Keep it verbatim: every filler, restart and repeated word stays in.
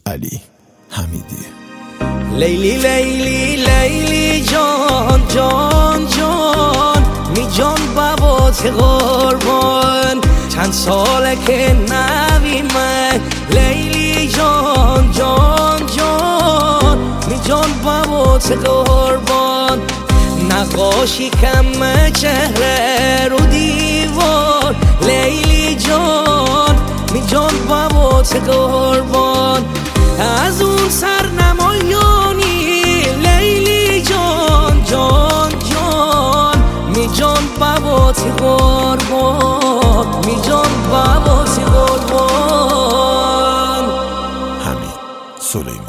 علی حمیدی. لیلی لیلی لیلی جان جان جان می جان بابات قربان، چند ساله که نبی من. لیلی جان جان جان می جان بابات قربان، نقاشی کم چهره رو دیوار. لیلی جان می جان بابات قربان، از اون سر نمایانی. لیلی جان جان جان می جان بابات قربان، می جان بابات قربان. حمید سلیمانی.